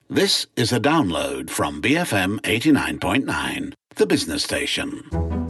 This is a download from BFM 89.9, the business station.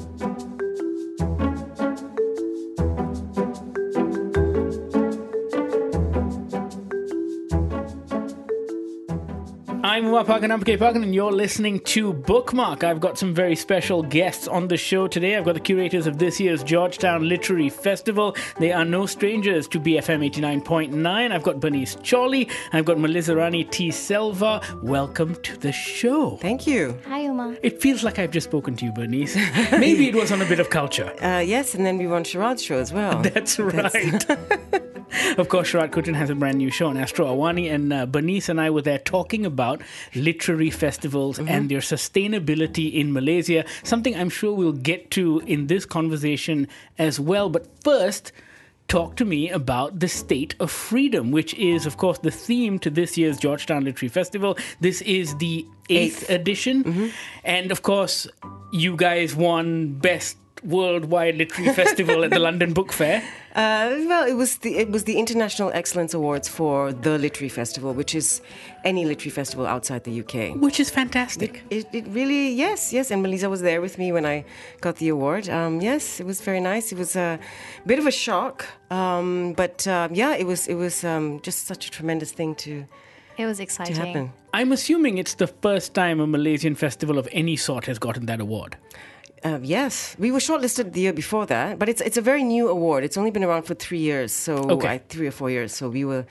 I'm Umar Pagan, I'm PK Pagan, and you're listening to Bookmark. I've got some very special guests on the show today. I've got the curators of this year's Georgetown Literary Festival. They are no strangers to BFM 89.9. I've got Bernice Chawley, and I've got Melissa Rani T. Selva. Welcome to the show. Thank you. Hi, Uma. It feels like I've just spoken to you, Bernice. Maybe it was on a bit of culture. Yes, and then we were on Sharad's show as well. That's right. Of course, Sharad Kuttan has a brand new show on Astro Awani, and Bernice and I were there talking about literary festivals and their sustainability in Malaysia, something I'm sure we'll get to in this conversation as well. But first, talk to me about the State of Freedom, which is, of course, the theme to this year's Georgetown Literary Festival. This is the 8th edition. And, of course, you guys won Best Worldwide Literary Festival at the London Book Fair. Well, it was the International Excellence Awards for the Literary Festival, which is any literary festival outside the UK. Which is fantastic. It really, yes. And Melissa was there with me when I got the award. Yes, it was very nice. It was a bit of a shock, but it was just such a tremendous thing to It was exciting. happen. I'm assuming it's the first time a Malaysian festival of any sort has gotten that award. Yes, we were shortlisted the year before that, but it's a very new award. It's only been around for 3 years, so 3 or 4 years. So we were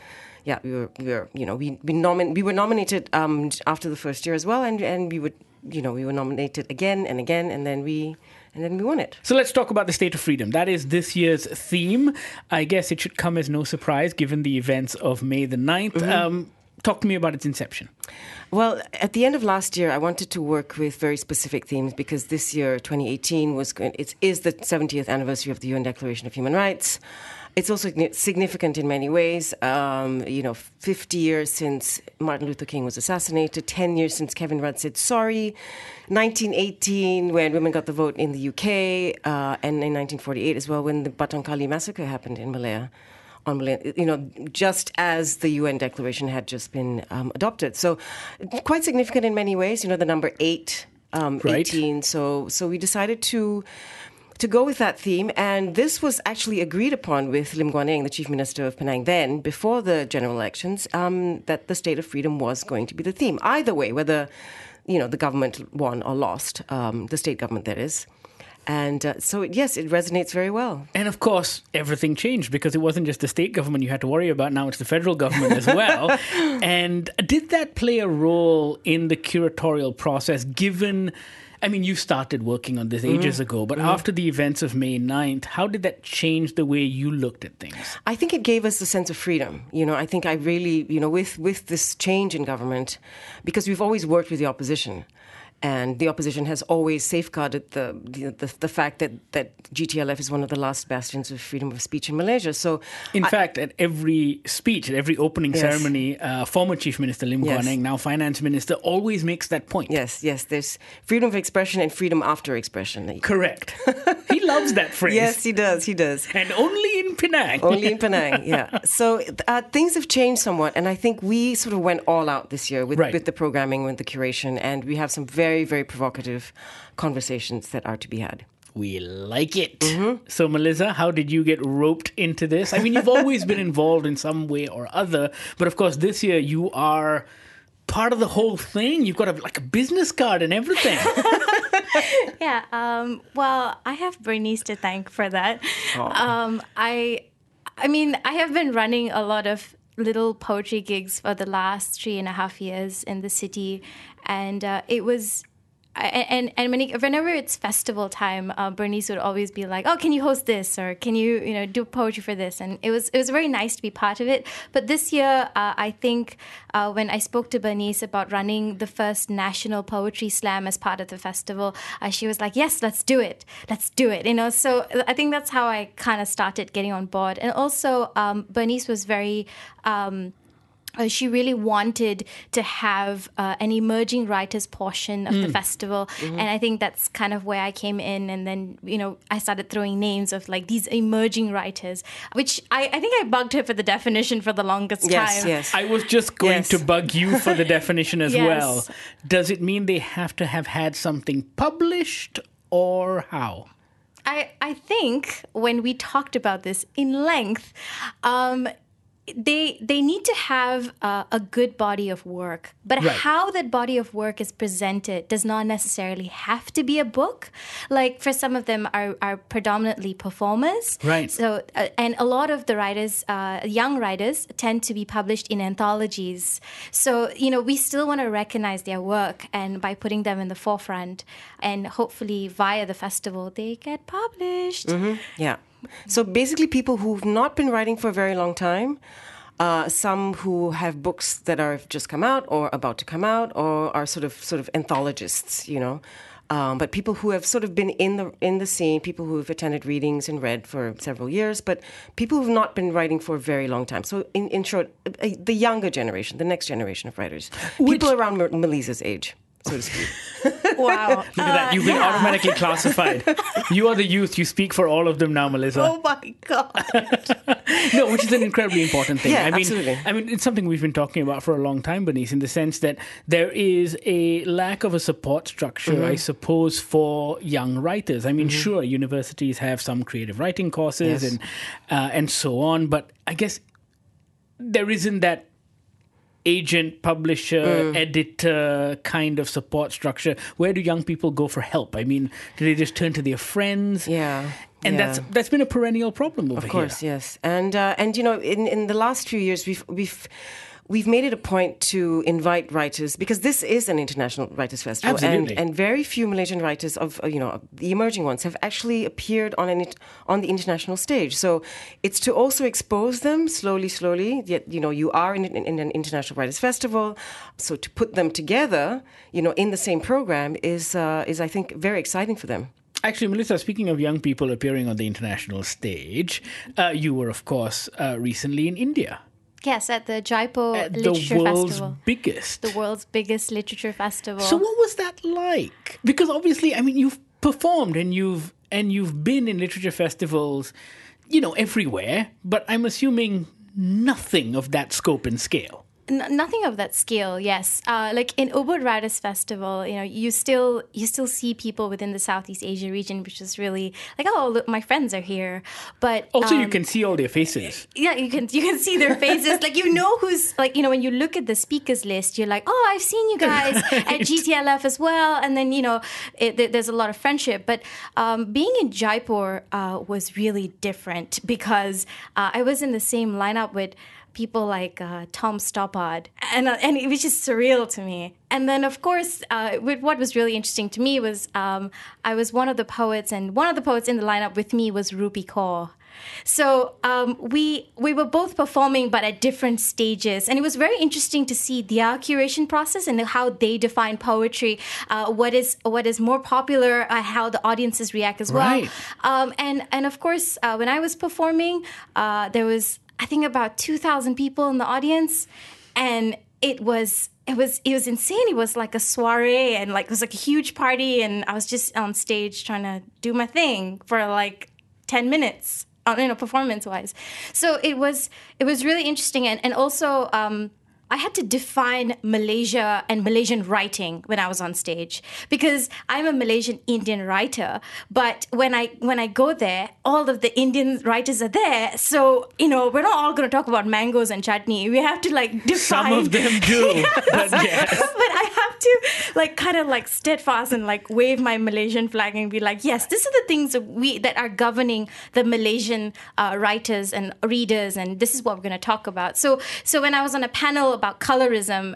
nominated after the first year as well, and we were nominated again and again, and then we won it. So let's talk about the State of Freedom. That is this year's theme. I guess it should come as no surprise given the events of May the 9th. Talk to me about its inception. Well, at the end of last year, I wanted to work with very specific themes because this year, 2018, it is the 70th anniversary of the UN Declaration of Human Rights. It's also significant in many ways. 50 years since Martin Luther King was assassinated, 10 years since Kevin Rudd said sorry, 1918 when women got the vote in the UK, and in 1948 as well when the Batang Kali massacre happened in Malaya. Just as the UN Declaration had just been adopted. So quite significant in many ways, the number 8, 18. So we decided to go with that theme. And this was actually agreed upon with Lim Guan Eng, the Chief Minister of Penang then, before the general elections, that the State of Freedom was going to be the theme. Either way, whether, the government won or lost, the state government, that is. And so, yes, it resonates very well. And of course, everything changed because it wasn't just the state government you had to worry about. Now it's the federal government as well. And did that play a role in the curatorial process given... I mean, you started working on this ages ago, but after the events of May 9th, how did that change the way you looked at things? I think it gave us a sense of freedom. I think I really, with this change in government, because we've always worked with the opposition, and the opposition has always safeguarded the fact that GTLF is one of the last bastions of freedom of speech in Malaysia. So, in fact, at every speech, at every opening ceremony, former Chief Minister Lim Guan Eng, now Finance Minister, always makes that point. Yes. There's freedom of expression and freedom after expression. Correct. He loves that phrase. Yes, he does. And only in Penang. Only in Penang, yeah. So things have changed somewhat, and I think we sort of went all out this year with the programming, with the curation, and we have some very, very provocative conversations that are to be had. We like it. So, Melissa, how did you get roped into this? I mean, you've always been involved in some way or other, but of course, this year you are part of the whole thing. You've got a business card and everything. Yeah. Well, I have Bernice to thank for that. I have been running a lot of little poetry gigs for the last 3.5 years in the city, and it was. And whenever it's festival time, Bernice would always be like, "Oh, can you host this, or can you do poetry for this?" And it was very nice to be part of it. But this year, I think when I spoke to Bernice about running the first national poetry slam as part of the festival, she was like, "Yes, let's do it. So I think that's how I kind of started getting on board. And also, Bernice was very she really wanted to have an emerging writers portion of the festival. And I think that's kind of where I came in. And then, I started throwing names of like these emerging writers, which I think I bugged her for the definition for the longest time. Yes. I was just going to bug you for the definition as Yes. well. Does it mean they have to have had something published, or how? I think when we talked about this in length, they need to have a good body of work, but Right. how that body of work is presented does not necessarily have to be a book. Like for some of them are predominantly performers, Right. So and a lot of the writers, young writers, tend to be published in anthologies. So we still want to recognize their work, and by putting them in the forefront, and hopefully via the festival they get published. Yeah. So basically, people who've not been writing for a very long time, some who have books that are just come out or about to come out, or are sort of anthologists, But people who have sort of been in the scene, people who have attended readings and read for several years, but people who've not been writing for a very long time. So in short, the younger generation, the next generation of writers, people around Malisa's age, so to speak. Wow. Look at that. You've been automatically classified. You are the youth. You speak for all of them now, Melissa. Oh my God. No, which is an incredibly important thing. Yeah, absolutely. I mean, it's something we've been talking about for a long time, Bernice, in the sense that there is a lack of a support structure, I suppose, for young writers. I mean, sure, universities have some creative writing courses and so on, but I guess there isn't that agent, publisher, editor kind of support structure. Where do young people go for help? I mean, do they just turn to their friends? Yeah. And that's been a perennial problem over here. Of course, yes. And in the last few years, we've made it a point to invite writers, because this is an international writers festival. Absolutely. And very few Malaysian writers of the emerging ones have actually appeared on the international stage. So it's to also expose them slowly. Yet you are in an international writers festival, so to put them together, in the same program is I think very exciting for them. Actually, Melissa, speaking of young people appearing on the international stage, you were, of course, recently in India. Yes, at the Jaipur At Literature the world's Festival. biggest. The world's biggest literature festival. So what was that like? Because obviously, I mean, you've performed and you've been in literature festivals, everywhere, but I'm assuming nothing of that scope and scale. Nothing of that scale, yes. Like in Ubud Writers Festival, you still see people within the Southeast Asia region, which is really like, oh, look, my friends are here. But Also, you can see all their faces. yeah, you can see their faces. Like who's like when you look at the speakers list, you're like, oh, I've seen you guys at GTLF as well, and then there's a lot of friendship. But being in Jaipur was really different, because I was in the same lineup with people like Tom Stoppard, and it was just surreal to me. And then, of course, what was really interesting to me was I was one of the poets, and one of the poets in the lineup with me was Rupi Kaur. So we were both performing, but at different stages, and it was very interesting to see their curation process and how they define poetry, what is more popular, how the audiences react as well. Right. And of course, when I was performing, there was, I think, about 2,000 people in the audience, and it was insane. It was like a soiree, and it was like a huge party, and I was just on stage trying to do my thing for like 10 minutes, performance wise. So it was really interesting, and also I had to define Malaysia and Malaysian writing when I was on stage, because I'm a Malaysian Indian writer. But when I go there, all of the Indian writers are there. So, we're not all going to talk about mangoes and chutney. We have to define. Some of them do. But yes. But I have to kind of steadfast and wave my Malaysian flag and be like, yes, these are the things that are governing the Malaysian writers and readers, and this is what we're going to talk about. So when I was on a panel about colorism,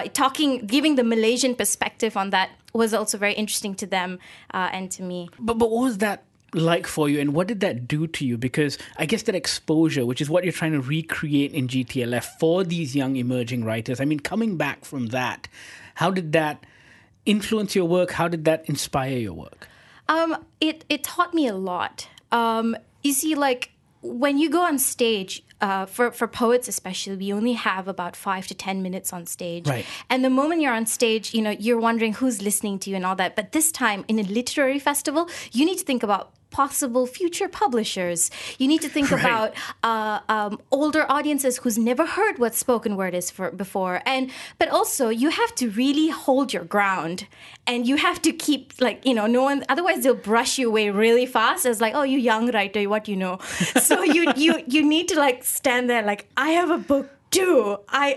giving the Malaysian perspective on that was also very interesting to them and to me. But what was that like for you, and what did that do to you? Because I guess that exposure, which is what you're trying to recreate in GTLF for these young emerging writers, I mean, coming back from that, how did that influence your work? How did that inspire your work? It taught me a lot. You see, when you go on stage, for poets especially, we only have about 5 to 10 minutes on stage. Right. And the moment you're on stage, you're wondering who's listening to you and all that. But this time, in a literary festival, you need to think about possible future publishers. You need to think about older audiences who's never heard what spoken word is before. But also, you have to really hold your ground. And you have to keep, no one, otherwise they'll brush you away really fast. It's like, oh, you young writer, what you know. So you need to stand there I have a book too.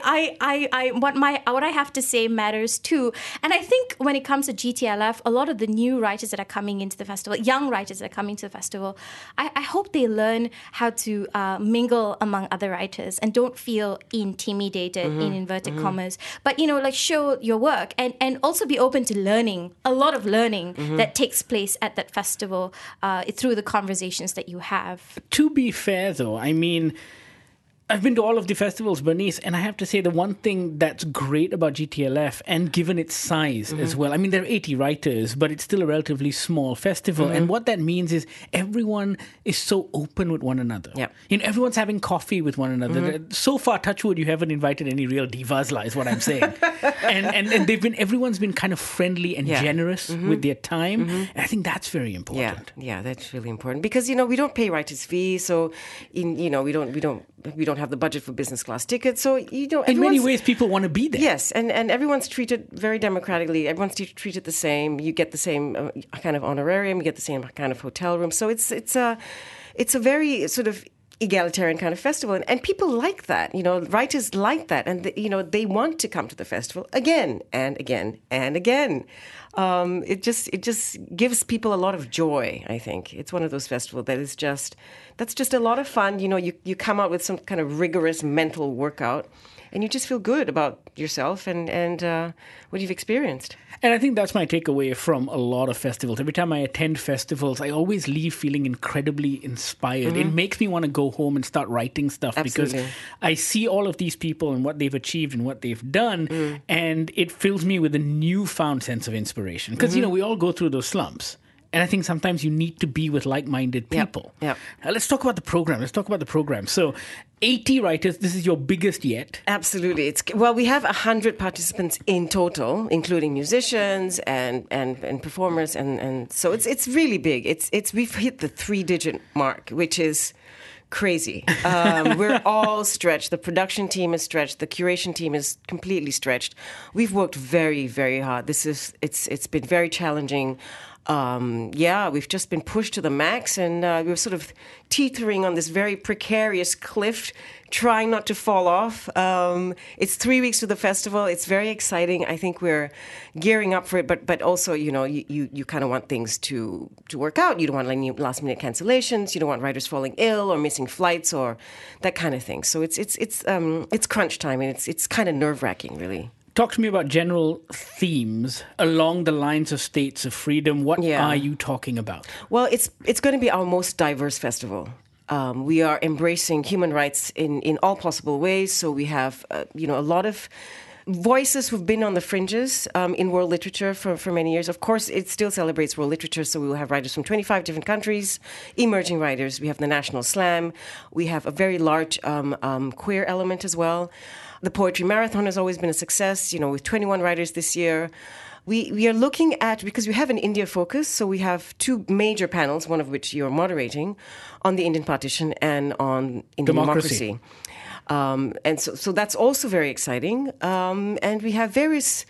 What I have to say matters too. And I think when it comes to GTLF, a lot of the new writers that are coming into the festival, young writers that are coming to the festival, I hope they learn how to mingle among other writers and don't feel intimidated in inverted commas. But show your work and also be open to learning, a lot of learning that takes place at that festival through the conversations that you have. To be fair, though, I mean, I've been to all of the festivals, Bernice, and I have to say the one thing that's great about GTLF, and given its size as well, I mean, there are 80 writers, but it's still a relatively small festival. And what that means is everyone is so open with one another. Yep. Everyone's having coffee with one another. So far, touch wood, you haven't invited any real divas, is what I'm saying. and everyone's been kind of friendly and generous with their time. And I think that's very important. Yeah, that's really important because, we don't pay writers' fees, so, we don't have the budget for business class tickets. So, in many ways, people want to be there. Yes, and everyone's treated very democratically. Everyone's treated the same. You get the same kind of honorarium. You get the same kind of hotel room. So it's a very sort of egalitarian kind of festival, and people like that. Writers like that, and they want to come to the festival again and again and again. It just gives people a lot of joy. I think it's one of those festivals that's just a lot of fun. You come out with some kind of rigorous mental workout, and you just feel good about yourself and what you've experienced. And I think that's my takeaway from a lot of festivals. Every time I attend festivals, I always leave feeling incredibly inspired. It makes me want to go home and start writing stuff. Absolutely. Because I see all of these people and what they've achieved and what they've done, and it fills me with a newfound sense of inspiration. Because, we all go through those slumps. And I think sometimes you need to be with like-minded people. Yep. Let's talk about the program. So 80 writers, this is your biggest yet. Absolutely. We have 100 participants in total, including musicians and performers. And so it's really big. We've hit the 3-digit mark, which is crazy. We're all stretched. The production team is stretched. The curation team is completely stretched. We've worked very, very hard. It's been very challenging. We've just been pushed to the max, and we're sort of teetering on this very precarious cliff, trying not to fall off. It's 3 weeks to the festival. It's very exciting. I think we're gearing up for it, but also, you kind of want things to work out. You don't want any last-minute cancellations. You don't want writers falling ill or missing flights or that kind of thing. So it's crunch time, and it's kind of nerve-wracking, really. Talk to me about general themes along the lines of states of freedom. What are you talking about? Well, it's going to be our most diverse festival. We are embracing human rights in all possible ways. So we have, a lot of voices who've been on the fringes in world literature for many years. Of course, it still celebrates world literature, so we will have writers from 25 different countries, emerging writers. We have the National Slam. We have a very large queer element as well. The Poetry Marathon has always been a success, with 21 writers this year. We are looking at, because we have an India focus, so we have 2 major panels, one of which you're moderating, on the Indian partition and on Indian democracy. And so that's also very exciting. And we have various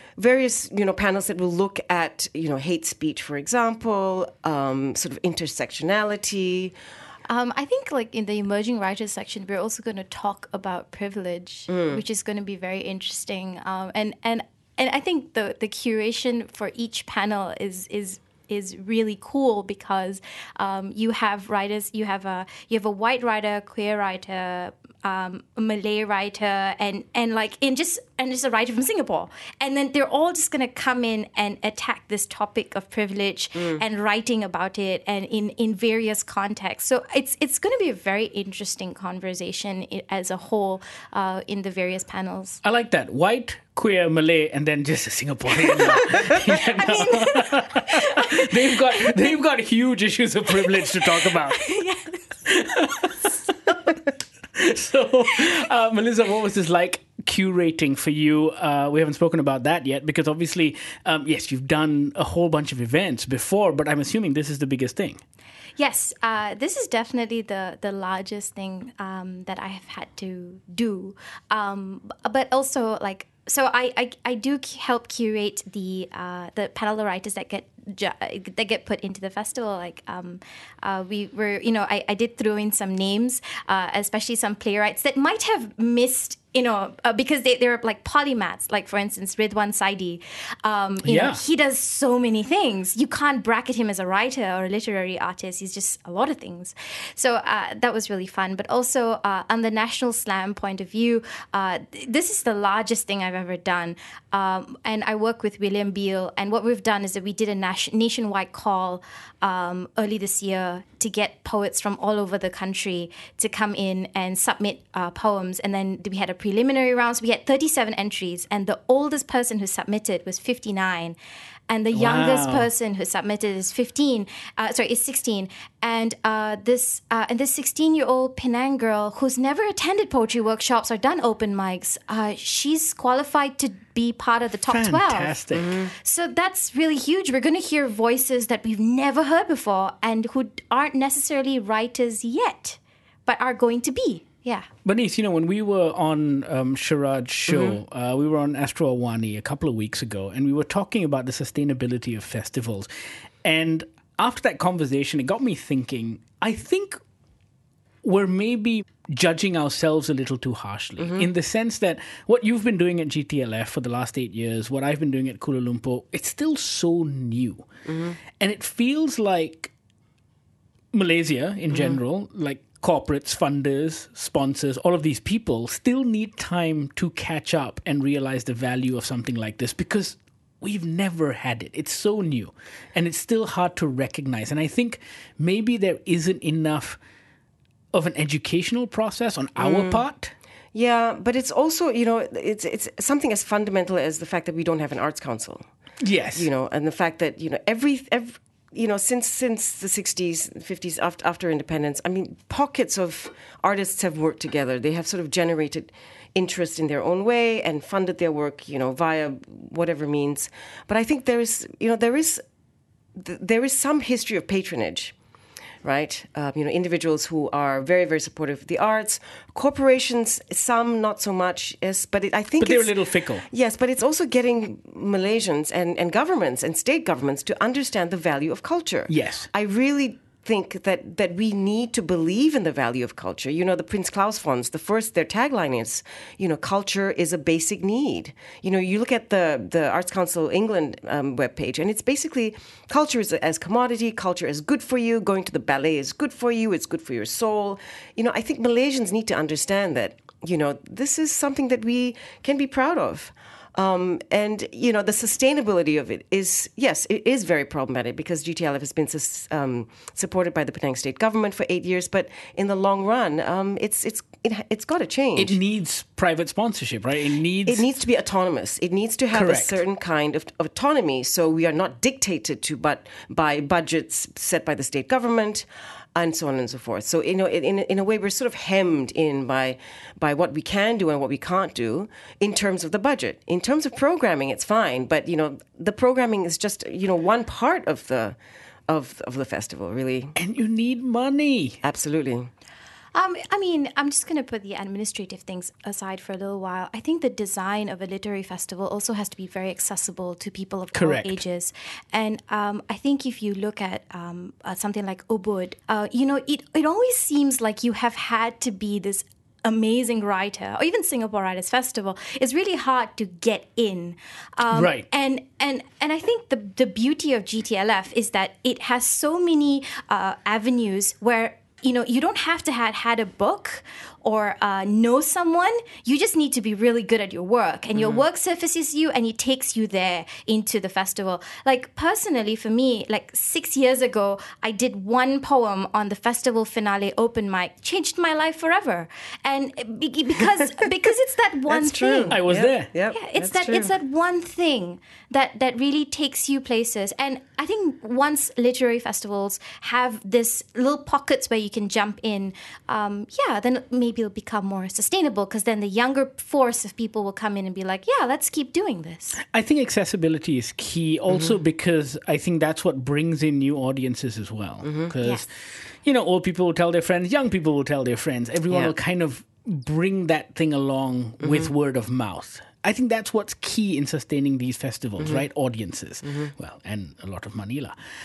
panels that will look at, hate speech, for example, sort of intersectionality. I think in the emerging writers section, we're also going to talk about privilege, which is going to be very interesting. And I think the curation for each panel is really cool because you have writers, you have a white writer, queer writer, a Malay writer, and just a writer from Singapore, and then they're all just going to come in and attack this topic of privilege and writing about it, and in various contexts. So it's going to be a very interesting conversation as a whole in the various panels. I like that. White, queer, Malay, and then just a Singaporean. They've got huge issues of privilege to talk about. So, Melissa, what was this like curating for you? We haven't spoken about that yet because obviously, yes, you've done a whole bunch of events before, but I'm assuming this is the biggest thing. Yes, this is definitely the largest thing that I have had to do. But also, like, so I do help curate the panel of writers that get put into the festival. Like we were, I did throw in some names, especially some playwrights that might have missed, because they're like polymaths. Like, for instance, Ridwan Saidi, he does so many things. You can't bracket him as a writer or a literary artist. He's just a lot of things. So that was really fun. But also on the National Slam point of view, this is the largest thing I've ever done. And I work with William Beale. And what we've done is that we did a nationwide call early this year to get poets from all over the country to come in and submit poems. And then we had a preliminary round. So we had 37 entries, and the oldest person who submitted was 59. And the youngest person who submitted is 16. And this 16-year-old Penang girl who's never attended poetry workshops or done open mics, she's qualified to be part of the top 12. Fantastic. Mm-hmm. So that's really huge. We're going to hear voices that we've never heard before and who aren't necessarily writers yet, but are going to be. Yeah. Bernice, when we were on Sharaj's show, we were on Astro Awani a couple of weeks ago, and we were talking about the sustainability of festivals. And after that conversation, it got me thinking, I think we're maybe judging ourselves a little too harshly in the sense that what you've been doing at GTLF for the last 8 years, what I've been doing at Kuala Lumpur, it's still so new. And it feels like Malaysia in general, like corporates, funders, sponsors, all of these people still need time to catch up and realize the value of something like this because we've never had it. It's so new and it's still hard to recognize. And I think maybe there isn't enough of an educational process on our part. Yeah, but it's also, it's something as fundamental as the fact that we don't have an arts council. Yes. And the fact that, every since the 60s, 50s, after independence, I mean, pockets of artists have worked together. They have sort of generated interest in their own way and funded their work, via whatever means. But I think there is some history of patronage. Right, individuals who are very, very supportive of the arts, corporations, some not so much. Yes, but But they're a little fickle. Yes, but it's also getting Malaysians and governments and state governments to understand the value of culture. Yes, I really think that we need to believe in the value of culture. The Prince Claus Fonds, their tagline is, culture is a basic need. You look at the Arts Council England webpage, and it's basically culture is as commodity, culture is good for you, going to the ballet is good for you, it's good for your soul. I think Malaysians need to understand that, this is something that we can be proud of. And, the sustainability of it is, yes, it is very problematic because GTLF has been supported by the Penang state government for 8 years. But in the long run, it's got to change. It needs private sponsorship, right? It needs to be autonomous. It needs to have Correct. a certain kind of autonomy. So we are not dictated to by budgets set by the state government, and so on and so forth. So, in a way, we're sort of hemmed in by what we can do and what we can't do in terms of the budget. In terms of programming, it's fine, but the programming is just one part of the festival, really. And you need money. Absolutely. I'm just going to put the administrative things aside for a little while. I think the design of a literary festival also has to be very accessible to people of all ages. And I think if you look at something like Ubud, it always seems like you have had to be this amazing writer, or even Singapore Writers Festival. It's really hard to get in. Right. And I think the beauty of GTLF is that it has so many avenues where you don't have to have had a book or know someone. You just need to be really good at your work. And your work surfaces you and it takes you there into the festival. Like, personally, for me, like 6 years ago, I did one poem on the festival finale open mic. Changed my life forever. And because it's that one That's thing. true. I was there. Yep. Yeah, it's that one thing that really takes you places. And I think once literary festivals have this little pockets where you can jump in, then maybe it'll become more sustainable, because then the younger force of people will come in and be like, yeah, let's keep doing this. I think accessibility is key also because I think that's what brings in new audiences as well. Because, old people will tell their friends, young people will tell their friends. Everyone will kind of bring that thing along with word of mouth. I think that's what's key in sustaining these festivals, right? Audiences. Well, and a lot of money.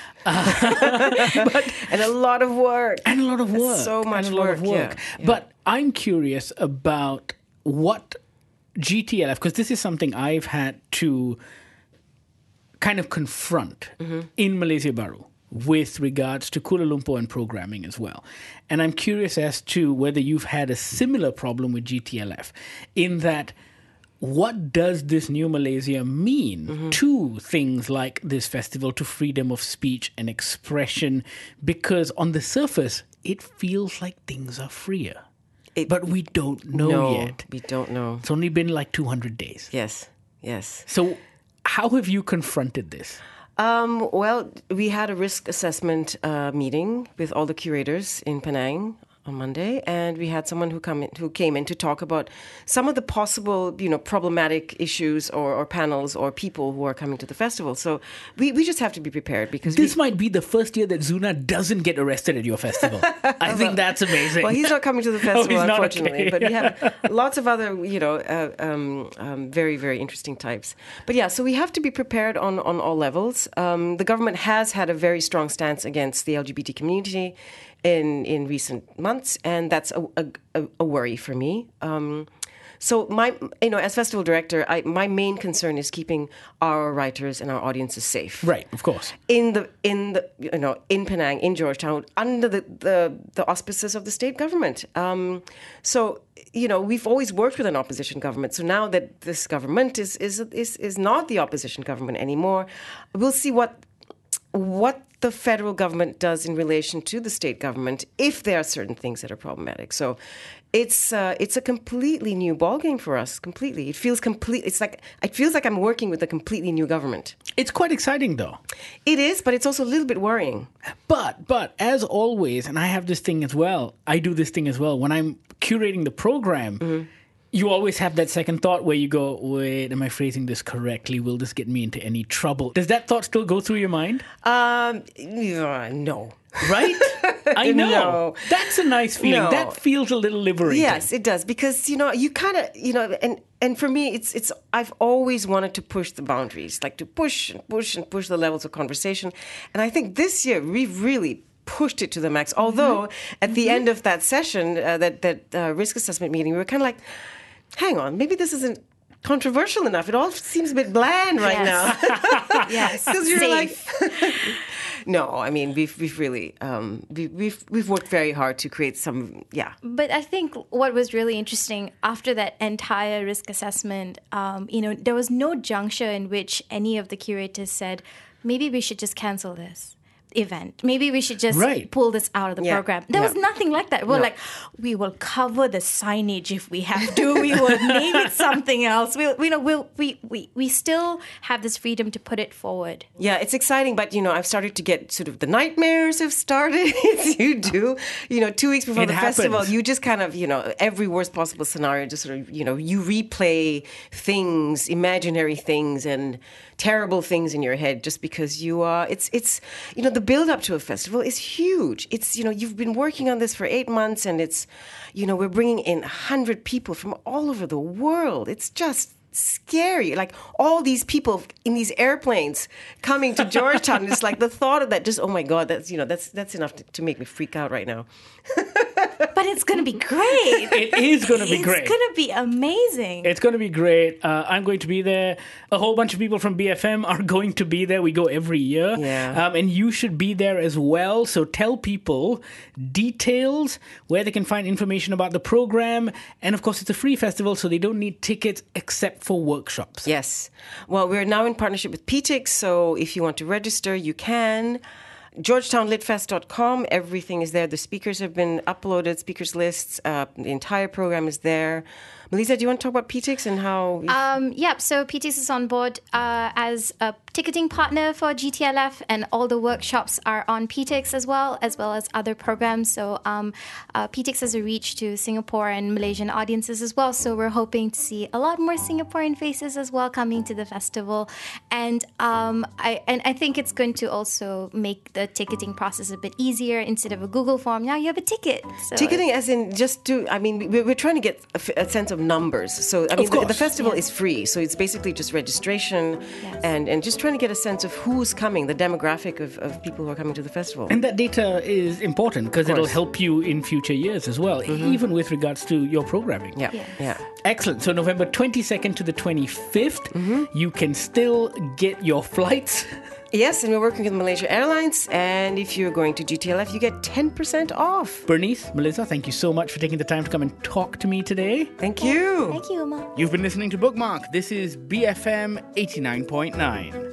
And a lot of work. And a lot of work. So much work. Yeah. But I'm curious about what GTLF, because this is something I've had to kind of confront in Malaysia Baru with regards to Kuala Lumpur and programming as well. And I'm curious as to whether you've had a similar problem with GTLF in that what does this new Malaysia mean to things like this festival, to freedom of speech and expression? Because on the surface, it feels like things are freer. But we don't know yet. We don't know. It's only been like 200 days. Yes. So how have you confronted this? Well, we had a risk assessment meeting with all the curators in Penang on Monday, and we had someone who came in to talk about some of the possible, problematic issues or panels or people who are coming to the festival. So we just have to be prepared, because this might be the first year that Zuna doesn't get arrested at your festival. I think that's amazing. Well, he's not coming to the festival, unfortunately, okay. but we have lots of other, very, very interesting types. But yeah, so we have to be prepared on all levels. The government has had a very strong stance against the LGBT community in recent months, and that's a worry for me. So as festival director, my main concern is keeping our writers and our audiences safe. Right, of course. In Penang, in Georgetown, under the auspices of the state government. We've always worked with an opposition government. So now that this government is not the opposition government anymore, we'll see what the federal government does in relation to the state government if there are certain things that are problematic. So it's a completely new ballgame for us. Completely, it feels complete. It feels like I'm working with a completely new government. It's quite exciting, though. It is, but it's also a little bit worrying. But as always, and I have this thing as well. I do this thing as well when I'm curating the program. You always have that second thought where you go, wait, am I phrasing this correctly? Will this get me into any trouble? Does that thought still go through your mind? No. Right? I know. No. That's a nice feeling. No. That feels a little liberating. Yes, it does. Because, you kind of, and for me, it's I've always wanted to push the boundaries, like to push and push and push the levels of conversation. And I think this year we've really pushed it to the max. Although at the end of that session, that risk assessment meeting, we were kind of like, hang on, maybe this isn't controversial enough. It all seems a bit bland right now. Yes, because you're like, no. I mean, we've really we've worked very hard to create some. Yeah. But I think what was really interesting after that entire risk assessment, there was no juncture in which any of the curators said, maybe we should just cancel this event. Maybe we should just pull this out of the program. There was nothing like that. We're like, we will cover the signage if we have to. We will name it something else. We still have this freedom to put it forward. Yeah, it's exciting, but I've started to get sort of the nightmares have started. As you do, 2 weeks before the festival, you just kind of every worst possible scenario. Just sort of you replay things, imaginary things, and terrible things in your head just because you are. It's the build up to a festival is huge. It's you've been working on this for 8 months, and it's we're bringing in 100 people from all over the world. It's just scary. Like all these people in these airplanes coming to Georgetown. It's like the thought of that. Just oh my God, that's that's enough to make me freak out right now. But it's going to be great. It is going to be great. It's going to be amazing. It's going to be great. I'm going to be there. A whole bunch of people from BFM are going to be there. We go every year. Yeah. And you should be there as well. So tell people details, where they can find information about the program. And of course, it's a free festival, so they don't need tickets except for workshops. Yes. Well, we're now in partnership with PTIX, so if you want to register, you can. GeorgetownLitFest.com, everything is there. The speakers have been uploaded, speakers lists, the entire program is there. Melissa, do you want to talk about PTIX and how... So PTIX is on board as a ticketing partner for GTLF, and all the workshops are on PTIX as well as other programs. So PTIX has a reach to Singapore and Malaysian audiences as well. So we're hoping to see a lot more Singaporean faces as well coming to the festival. And I think it's going to also make the ticketing process a bit easier. Instead of a Google form, now you have a ticket. So ticketing as in we're trying to get a sense of numbers. So, the festival is free. So it's basically just registration and just trying to get a sense of who's coming, the demographic of people who are coming to the festival. And that data is important because it'll help you in future years as well, even with regards to your programming. Yeah. Excellent. So November 22nd to the 25th, you can still get your flights. Yes, and we're working with Malaysia Airlines. And if you're going to GTLF, you get 10% off. Bernice, Melissa, thank you so much for taking the time to come and talk to me today. Thank you. Thank you, Uma. You've been listening to Bookmark. This is BFM 89.9.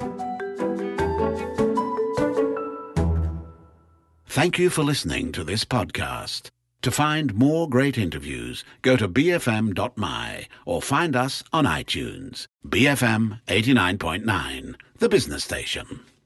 Thank you for listening to this podcast. To find more great interviews, go to bfm.my or find us on iTunes. BFM 89.9, the business station.